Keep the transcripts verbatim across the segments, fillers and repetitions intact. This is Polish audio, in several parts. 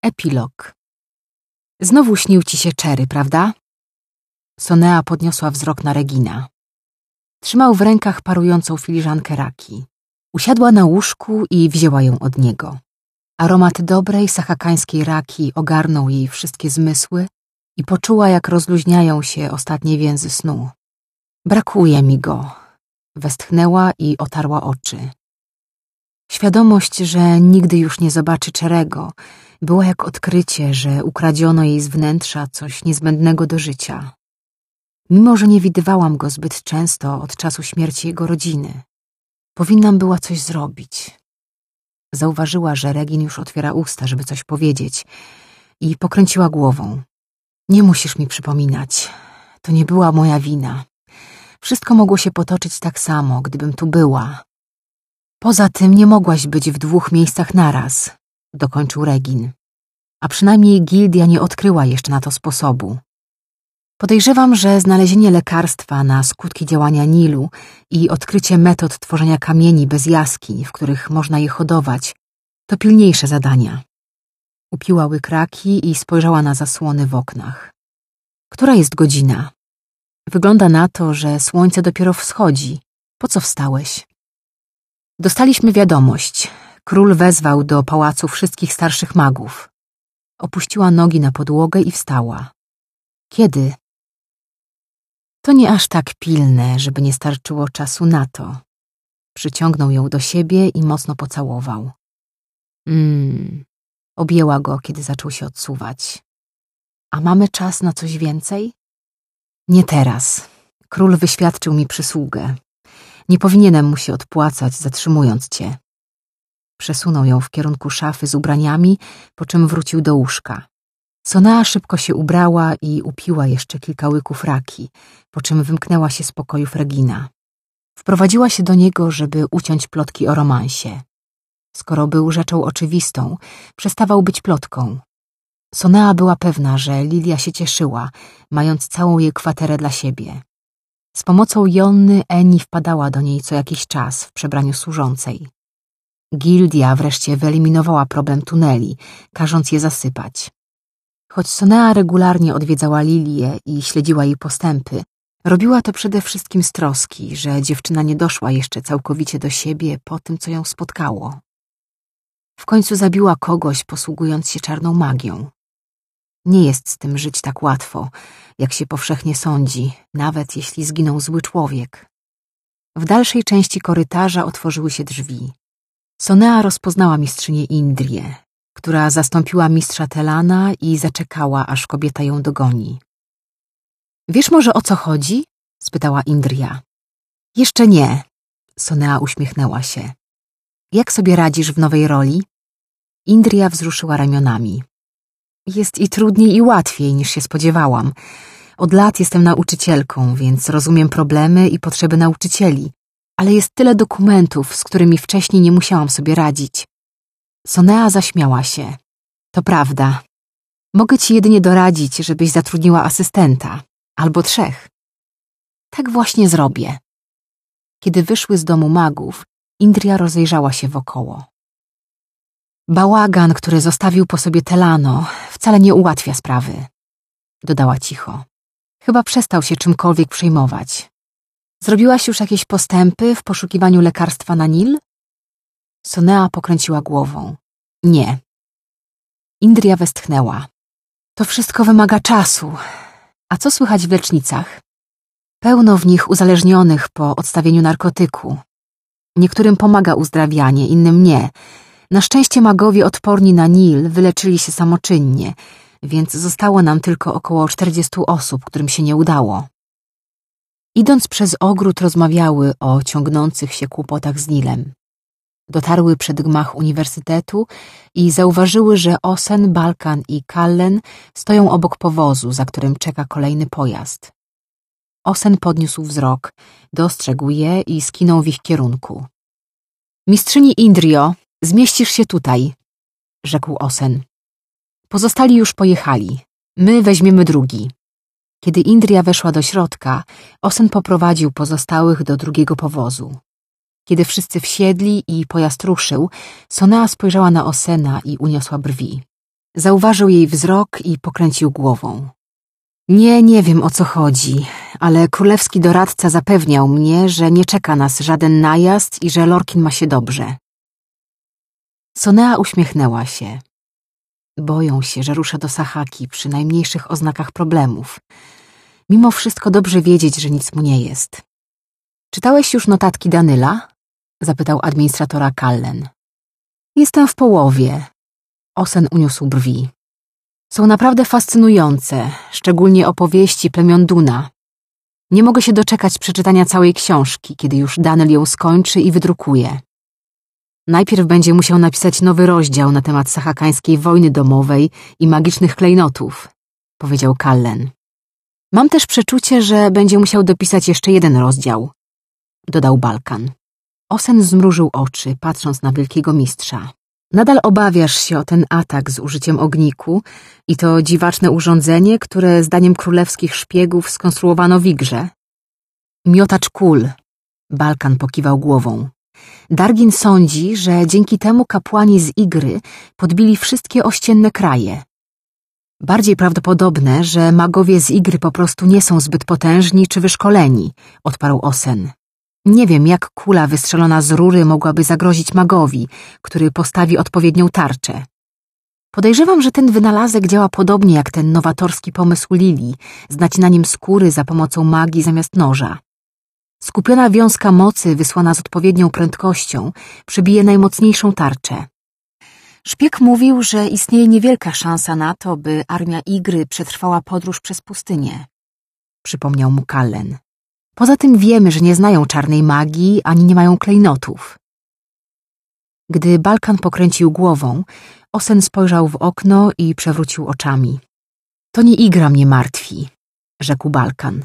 Epilog. Znowu śnił ci się Cherry, prawda? Sonea podniosła wzrok na Regina. Trzymał w rękach parującą filiżankę raki. Usiadła na łóżku i wzięła ją od niego. Aromat dobrej, sachakańskiej raki ogarnął jej wszystkie zmysły i poczuła, jak rozluźniają się ostatnie więzy snu. Brakuje mi go. Westchnęła i otarła oczy. Świadomość, że nigdy już nie zobaczy Cherry'ego, była jak odkrycie, że ukradziono jej z wnętrza coś niezbędnego do życia. Mimo że nie widywałam go zbyt często od czasu śmierci jego rodziny, powinnam była coś zrobić. Zauważyła, że Regin już otwiera usta, żeby coś powiedzieć, i pokręciła głową. Nie musisz mi przypominać. To nie była moja wina. Wszystko mogło się potoczyć tak samo, gdybym tu była. Poza tym nie mogłaś być w dwóch miejscach naraz, dokończył Regin. A przynajmniej gildia nie odkryła jeszcze na to sposobu. Podejrzewam, że znalezienie lekarstwa na skutki działania Nilu i odkrycie metod tworzenia kamieni bez jaskiń, w których można je hodować, to pilniejsze zadania. Upiła łyk raki i spojrzała na zasłony w oknach. Która jest godzina? Wygląda na to, że słońce dopiero wschodzi. Po co wstałeś? Dostaliśmy wiadomość. Król wezwał do pałacu wszystkich starszych magów. Opuściła nogi na podłogę i wstała. Kiedy? To nie aż tak pilne, żeby nie starczyło czasu na to. Przyciągnął ją do siebie i mocno pocałował. Mmm, objęła go, kiedy zaczął się odsuwać. A mamy czas na coś więcej? Nie teraz. Król wyświadczył mi przysługę. Nie powinienem mu się odpłacać, zatrzymując cię. Przesunął ją w kierunku szafy z ubraniami, po czym wrócił do łóżka. Sonea szybko się ubrała i upiła jeszcze kilka łyków raki, po czym wymknęła się z pokojów Regina. Wprowadziła się do niego, żeby uciąć plotki o romansie. Skoro był rzeczą oczywistą, przestawał być plotką. Sonea była pewna, że Lilia się cieszyła, mając całą jej kwaterę dla siebie. Z pomocą Jonny Eni wpadała do niej co jakiś czas w przebraniu służącej. Gildia wreszcie wyeliminowała problem tuneli, każąc je zasypać. Choć Sonea regularnie odwiedzała Lilię i śledziła jej postępy, robiła to przede wszystkim z troski, że dziewczyna nie doszła jeszcze całkowicie do siebie po tym, co ją spotkało. W końcu zabiła kogoś, posługując się czarną magią. Nie jest z tym żyć tak łatwo, jak się powszechnie sądzi, nawet jeśli zginął zły człowiek. W dalszej części korytarza otworzyły się drzwi. Sonea rozpoznała mistrzynię Indrię, która zastąpiła mistrza Telana i zaczekała, aż kobieta ją dogoni. Wiesz może, o co chodzi? Spytała Indria. Jeszcze nie. Sonea uśmiechnęła się. Jak sobie radzisz w nowej roli? Indria wzruszyła ramionami. Jest i trudniej i łatwiej, niż się spodziewałam. Od lat jestem nauczycielką, więc rozumiem problemy i potrzeby nauczycieli, ale jest tyle dokumentów, z którymi wcześniej nie musiałam sobie radzić. Sonea zaśmiała się. To prawda. Mogę ci jedynie doradzić, żebyś zatrudniła asystenta. Albo trzech. Tak właśnie zrobię. Kiedy wyszły z domu magów, Indria rozejrzała się wokoło. Bałagan, który zostawił po sobie Telano, wcale nie ułatwia sprawy. Dodała cicho. Chyba przestał się czymkolwiek przejmować. Zrobiłaś już jakieś postępy w poszukiwaniu lekarstwa na Nil? Sonea pokręciła głową. Nie. Indria westchnęła. To wszystko wymaga czasu. A co słychać w lecznicach? Pełno w nich uzależnionych po odstawieniu narkotyku. Niektórym pomaga uzdrawianie, innym nie. Na szczęście magowie odporni na Nil wyleczyli się samoczynnie, więc zostało nam tylko około czterdziestu osób, którym się nie udało. Idąc przez ogród rozmawiały o ciągnących się kłopotach z Nilem. Dotarły przed gmach uniwersytetu i zauważyły, że Osen, Balkan i Kallen stoją obok powozu, za którym czeka kolejny pojazd. Osen podniósł wzrok, dostrzegł je i skinął w ich kierunku. Mistrzyni Indrio, zmieścisz się tutaj, rzekł Osen. Pozostali już pojechali. My weźmiemy drugi. Kiedy Indria weszła do środka, Osen poprowadził pozostałych do drugiego powozu. Kiedy wszyscy wsiedli i pojazd ruszył, Sonea spojrzała na Osena i uniosła brwi. Zauważył jej wzrok i pokręcił głową. Nie, nie wiem o co chodzi, ale królewski doradca zapewniał mnie, że nie czeka nas żaden najazd i że Lorkin ma się dobrze. Sonea uśmiechnęła się. Boją się, że ruszę do Sahaki przy najmniejszych oznakach problemów. Mimo wszystko dobrze wiedzieć, że nic mu nie jest. Czytałeś już notatki Danyla? Zapytał administratora Kallen. Jestem w połowie. Osen uniósł brwi. Są naprawdę fascynujące, szczególnie opowieści plemion Duna. Nie mogę się doczekać przeczytania całej książki, kiedy już Danyl ją skończy i wydrukuje. Najpierw będzie musiał napisać nowy rozdział na temat sahakańskiej wojny domowej i magicznych klejnotów, powiedział Kallen. Mam też przeczucie, że będzie musiał dopisać jeszcze jeden rozdział, dodał Balkan. Osen zmrużył oczy, patrząc na wielkiego mistrza. Nadal obawiasz się o ten atak z użyciem ogniku i to dziwaczne urządzenie, które zdaniem królewskich szpiegów skonstruowano w Igrze? Miotacz kul, Balkan pokiwał głową. Dargin sądzi, że dzięki temu kapłani z Igry podbili wszystkie ościenne kraje. Bardziej prawdopodobne, że magowie z Igry po prostu nie są zbyt potężni czy wyszkoleni, odparł Osen. Nie wiem, jak kula wystrzelona z rury mogłaby zagrozić magowi, który postawi odpowiednią tarczę. Podejrzewam, że ten wynalazek działa podobnie jak ten nowatorski pomysł Lili z nacinaniem skóry za pomocą magii zamiast noża. Skupiona wiązka mocy wysłana z odpowiednią prędkością przebije najmocniejszą tarczę. Szpieg mówił, że istnieje niewielka szansa na to, by armia Igry przetrwała podróż przez pustynię. Przypomniał mu Kallen. Poza tym wiemy, że nie znają czarnej magii, ani nie mają klejnotów. Gdy Balkan pokręcił głową, Osen spojrzał w okno i przewrócił oczami. To nie Igra mnie martwi, rzekł Balkan.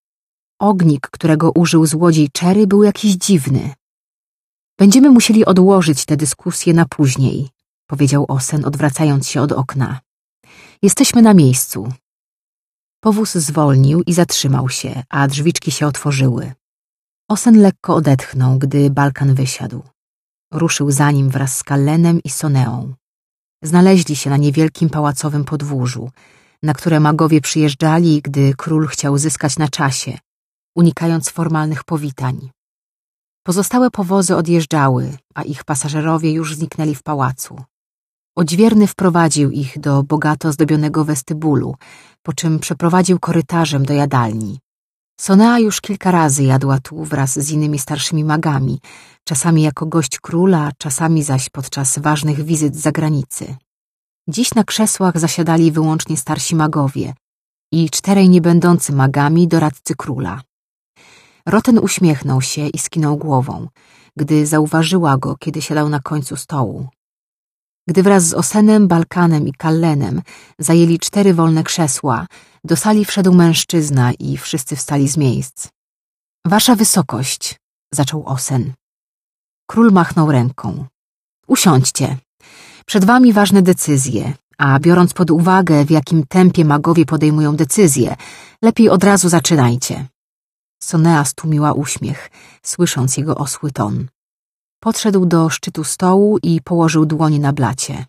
Ognik, którego użył złodziej Czery, był jakiś dziwny. Będziemy musieli odłożyć tę dyskusję na później, powiedział Osen, odwracając się od okna. Jesteśmy na miejscu. Powóz zwolnił i zatrzymał się, a drzwiczki się otworzyły. Osen lekko odetchnął, gdy Balkan wysiadł. Ruszył za nim wraz z Kallenem i Soneą. Znaleźli się na niewielkim pałacowym podwórzu, na które magowie przyjeżdżali, gdy król chciał zyskać na czasie, unikając formalnych powitań. Pozostałe powozy odjeżdżały, a ich pasażerowie już zniknęli w pałacu. Odźwierny wprowadził ich do bogato ozdobionego westybulu, po czym przeprowadził korytarzem do jadalni. Sonea już kilka razy jadła tu wraz z innymi starszymi magami, czasami jako gość króla, czasami zaś podczas ważnych wizyt z zagranicy. Dziś na krzesłach zasiadali wyłącznie starsi magowie i czterej niebędący magami doradcy króla. Roten uśmiechnął się i skinął głową, gdy zauważyła go, kiedy siadał na końcu stołu. Gdy wraz z Osenem, Balkanem i Kallenem zajęli cztery wolne krzesła, do sali wszedł mężczyzna i wszyscy wstali z miejsc. Wasza wysokość, zaczął Osen. Król machnął ręką. Usiądźcie. Przed wami ważne decyzje, a biorąc pod uwagę, w jakim tempie magowie podejmują decyzje, lepiej od razu zaczynajcie. Sonea stłumiła uśmiech, słysząc jego osły ton. Podszedł do szczytu stołu i położył dłonie na blacie.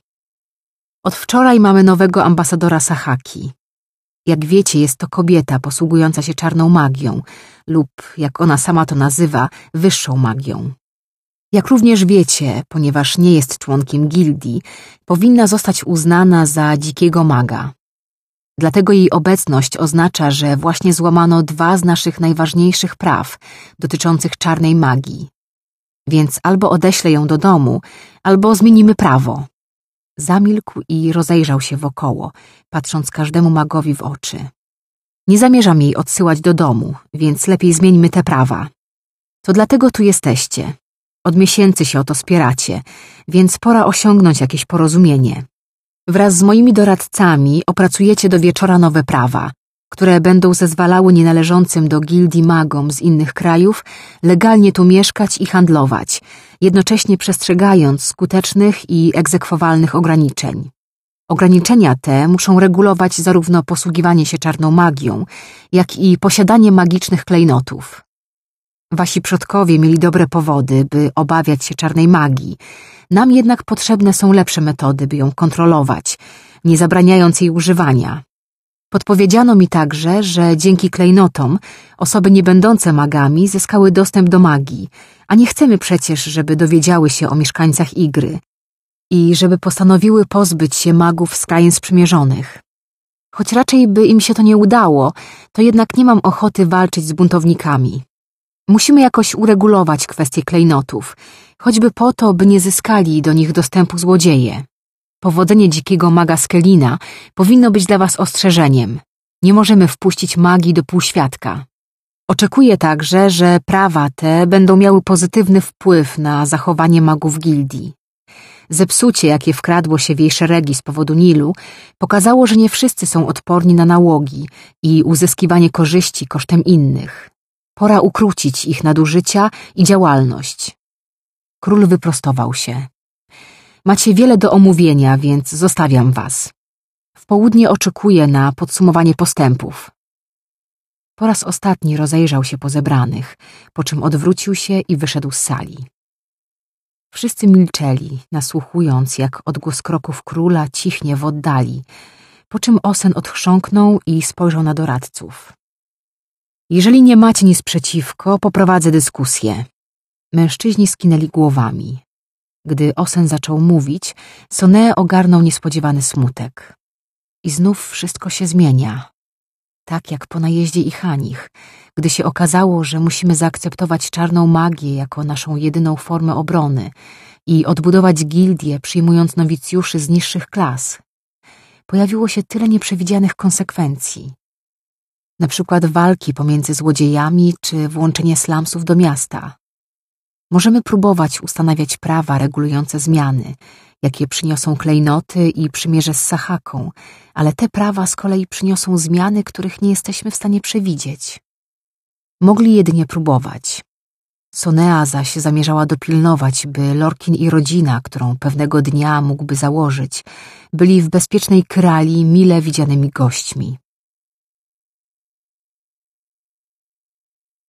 Od wczoraj mamy nowego ambasadora Sahaki. Jak wiecie, jest to kobieta posługująca się czarną magią lub, jak ona sama to nazywa, wyższą magią. Jak również wiecie, ponieważ nie jest członkiem gildii, powinna zostać uznana za dzikiego maga. Dlatego jej obecność oznacza, że właśnie złamano dwa z naszych najważniejszych praw dotyczących czarnej magii. Więc albo odeślę ją do domu, albo zmienimy prawo. Zamilkł i rozejrzał się wokoło, patrząc każdemu magowi w oczy. Nie zamierzam jej odsyłać do domu, więc lepiej zmieńmy te prawa. To dlatego tu jesteście. Od miesięcy się o to spieracie, więc pora osiągnąć jakieś porozumienie. Wraz z moimi doradcami opracujecie do wieczora nowe prawa, które będą zezwalały nienależącym do gildii magom z innych krajów legalnie tu mieszkać i handlować, jednocześnie przestrzegając skutecznych i egzekwowalnych ograniczeń. Ograniczenia te muszą regulować zarówno posługiwanie się czarną magią, jak i posiadanie magicznych klejnotów. Wasi przodkowie mieli dobre powody, by obawiać się czarnej magii. Nam jednak potrzebne są lepsze metody, by ją kontrolować, nie zabraniając jej używania. Podpowiedziano mi także, że dzięki klejnotom osoby niebędące magami zyskały dostęp do magii, a nie chcemy przecież, żeby dowiedziały się o mieszkańcach Igry i żeby postanowiły pozbyć się magów z krain sprzymierzonych. Choć raczej by im się to nie udało, to jednak nie mam ochoty walczyć z buntownikami. Musimy jakoś uregulować kwestię klejnotów, choćby po to, by nie zyskali do nich dostępu złodzieje. Powodzenie dzikiego maga Skelina powinno być dla was ostrzeżeniem. Nie możemy wpuścić magii do półświadka. Oczekuję także, że prawa te będą miały pozytywny wpływ na zachowanie magów gildii. Zepsucie, jakie wkradło się w jej szeregi z powodu Nilu, pokazało, że nie wszyscy są odporni na nałogi i uzyskiwanie korzyści kosztem innych. Pora ukrócić ich nadużycia i działalność. Król wyprostował się. Macie wiele do omówienia, więc zostawiam was. W południe oczekuję na podsumowanie postępów. Po raz ostatni rozejrzał się po zebranych, po czym odwrócił się i wyszedł z sali. Wszyscy milczeli, nasłuchując, jak odgłos kroków króla cichnie w oddali, po czym Osen odchrząknął i spojrzał na doradców. Jeżeli nie macie nic przeciwko, poprowadzę dyskusję. Mężczyźni skinęli głowami. Gdy Osen zaczął mówić, Sonea ogarnął niespodziewany smutek. I znów wszystko się zmienia. Tak jak po najeździe Ichanich, gdy się okazało, że musimy zaakceptować czarną magię jako naszą jedyną formę obrony i odbudować gildię, przyjmując nowicjuszy z niższych klas. Pojawiło się tyle nieprzewidzianych konsekwencji. Na przykład walki pomiędzy złodziejami czy włączenie slumsów do miasta. Możemy próbować ustanawiać prawa regulujące zmiany, jakie przyniosą klejnoty i przymierze z Sahaką, ale te prawa z kolei przyniosą zmiany, których nie jesteśmy w stanie przewidzieć. Mogli jedynie próbować. Sonea zaś zamierzała dopilnować, by Lorkin i rodzina, którą pewnego dnia mógłby założyć, byli w bezpiecznej Krali mile widzianymi gośćmi.